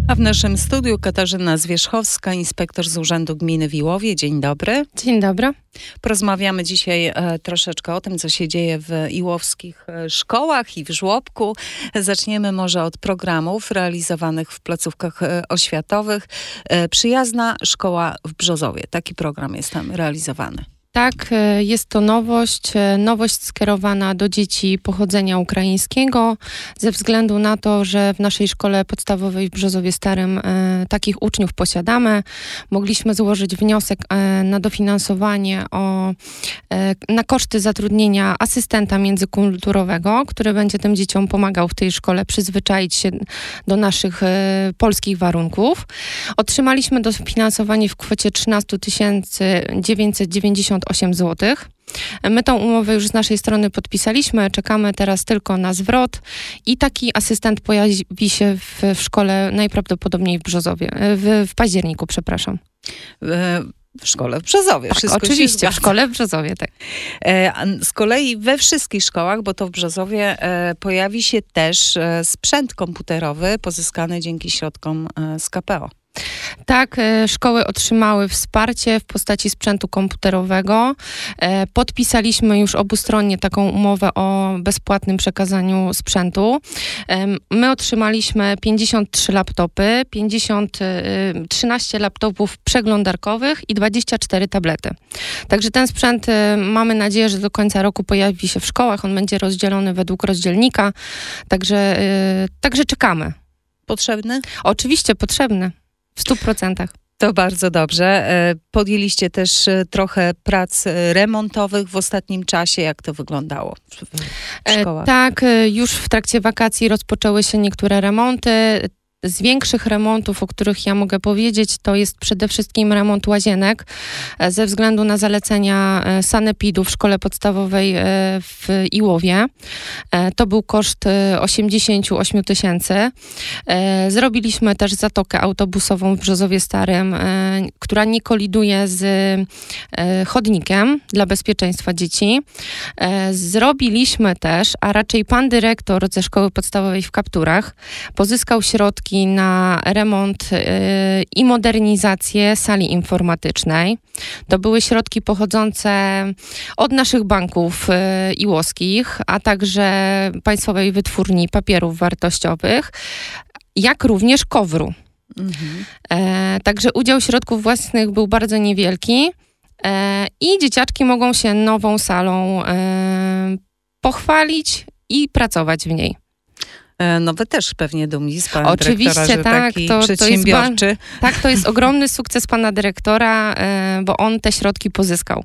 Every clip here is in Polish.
A w naszym studiu Katarzyna Zwierzchowska, inspektor z Urzędu Gminy w Iłowie. Dzień dobry. Dzień dobry. Porozmawiamy dzisiaj troszeczkę o tym, co się dzieje w iłowskich szkołach i w żłobku. Zaczniemy może od programów realizowanych w placówkach oświatowych. Przyjazna szkoła w Brzozowie. Taki program jest tam realizowany. Tak, jest to nowość skierowana do dzieci pochodzenia ukraińskiego, ze względu na to, że w naszej szkole podstawowej w Brzozowie Starym takich uczniów posiadamy. Mogliśmy złożyć wniosek na dofinansowanie na koszty zatrudnienia asystenta międzykulturowego, który będzie tym dzieciom pomagał w tej szkole przyzwyczaić się do naszych polskich warunków. Otrzymaliśmy dofinansowanie w kwocie 13 998 zł. My tą umowę już z naszej strony podpisaliśmy, czekamy teraz tylko na zwrot i taki asystent pojawi się w szkole najprawdopodobniej w Brzozowie, w październiku, przepraszam. W szkole w Brzozowie. Tak, oczywiście, w szkole w Brzozowie, tak. Z kolei we wszystkich szkołach, bo to w Brzozowie, pojawi się też sprzęt komputerowy pozyskany dzięki środkom z KPO. Tak, szkoły otrzymały wsparcie w postaci sprzętu komputerowego. Podpisaliśmy już obustronnie taką umowę o bezpłatnym przekazaniu sprzętu. My otrzymaliśmy 53 laptopy, 13 laptopów przeglądarkowych i 24 tablety. Także ten sprzęt mamy nadzieję, że do końca roku pojawi się w szkołach. On będzie rozdzielony według rozdzielnika. Także czekamy. Potrzebny? Oczywiście potrzebny. W 100%. To bardzo dobrze. Podjęliście też trochę prac remontowych w ostatnim czasie. Jak to wyglądało w szkołach? Tak, już w trakcie wakacji rozpoczęły się niektóre remonty. Z większych remontów, o których ja mogę powiedzieć, to jest przede wszystkim remont łazienek ze względu na zalecenia sanepidu w szkole podstawowej w Iłowie. To był koszt 88 000. Zrobiliśmy też zatokę autobusową w Brzozowie Starym, która nie koliduje z chodnikiem dla bezpieczeństwa dzieci. Zrobiliśmy też, a raczej pan dyrektor ze szkoły podstawowej w Kapturach pozyskał środki na remont i modernizację sali informatycznej. To były środki pochodzące od naszych banków iłoskich, a także Państwowej Wytwórni Papierów Wartościowych, jak również KOWR-u. Mhm. Także udział środków własnych był bardzo niewielki i dzieciaczki mogą się nową salą pochwalić i pracować w niej. No wy też pewnie dumni z pana Oczywiście, dyrektora, że tak, taki przedsiębiorczy. To jest ogromny sukces pana dyrektora, bo on te środki pozyskał.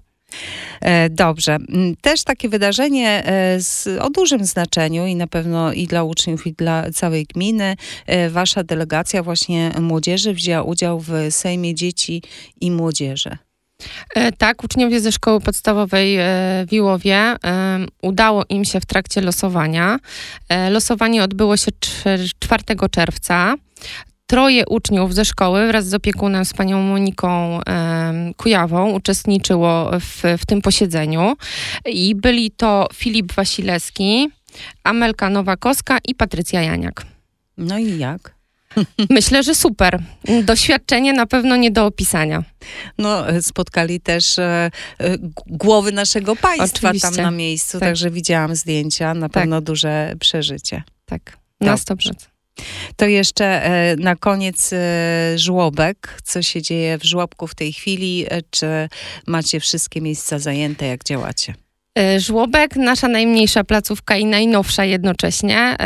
Dobrze. Też takie wydarzenie o dużym znaczeniu i na pewno i dla uczniów, i dla całej gminy. Wasza delegacja właśnie młodzieży wzięła udział w Sejmie Dzieci i Młodzieży. Tak, uczniowie ze szkoły podstawowej w Iłowie udało im się w trakcie losowania. Losowanie odbyło się 4 czerwca. 3 uczniów ze szkoły wraz z opiekunem, z panią Moniką Kujawą uczestniczyło w tym posiedzeniu. I byli to Filip Wasilewski, Amelka Nowakowska i Patrycja Janiak. No i jak? Myślę, że super. Doświadczenie na pewno nie do opisania. No, spotkali też głowy naszego państwa. Oczywiście. Tam na miejscu, tak. Także widziałam zdjęcia. Na pewno duże przeżycie. Tak, na 100%. To jeszcze na koniec żłobek. Co się dzieje w żłobku w tej chwili? Czy macie wszystkie miejsca zajęte? Jak działacie? Żłobek, nasza najmniejsza placówka i najnowsza jednocześnie.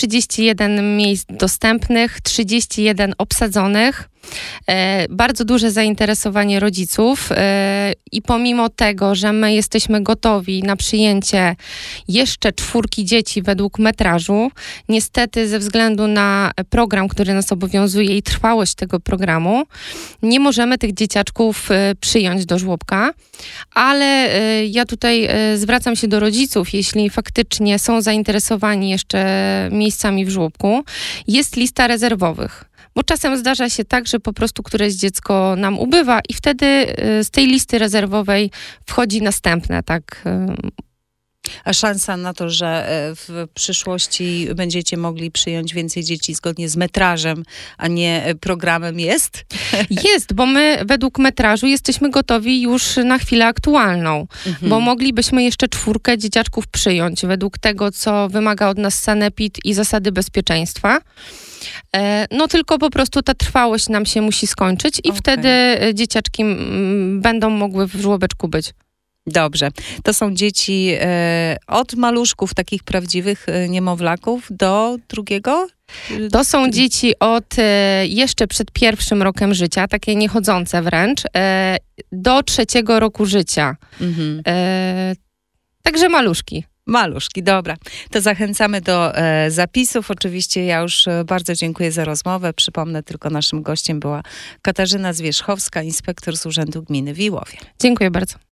31 miejsc dostępnych, 31 obsadzonych. Bardzo duże zainteresowanie rodziców i pomimo tego, że my jesteśmy gotowi na przyjęcie jeszcze 4 dzieci według metrażu, niestety ze względu na program, który nas obowiązuje i trwałość tego programu, nie możemy tych dzieciaczków przyjąć do żłobka, ale ja tutaj zwracam się do rodziców, jeśli faktycznie są zainteresowani jeszcze miejscami w żłobku, jest lista rezerwowych. Bo czasem zdarza się tak, że po prostu któreś dziecko nam ubywa i wtedy z tej listy rezerwowej wchodzi następne, tak A szansa na to, że w przyszłości będziecie mogli przyjąć więcej dzieci zgodnie z metrażem, a nie programem jest? Jest, bo my według metrażu jesteśmy gotowi już na chwilę aktualną, bo moglibyśmy jeszcze 4 dzieciaczków przyjąć według tego, co wymaga od nas sanepid i zasady bezpieczeństwa. No tylko po prostu ta trwałość nam się musi skończyć i wtedy dzieciaczki będą mogły w żłobeczku być. Dobrze. To są dzieci od maluszków, takich prawdziwych niemowlaków, do drugiego? To są dzieci od jeszcze przed 1. rokiem życia, takie niechodzące wręcz, do 3. roku życia. Także maluszki. Maluszki, dobra. To zachęcamy do zapisów. Oczywiście ja już bardzo dziękuję za rozmowę. Przypomnę tylko, naszym gościem była Katarzyna Zwierzchowska, inspektor z Urzędu Gminy w Iłowie. Dziękuję bardzo.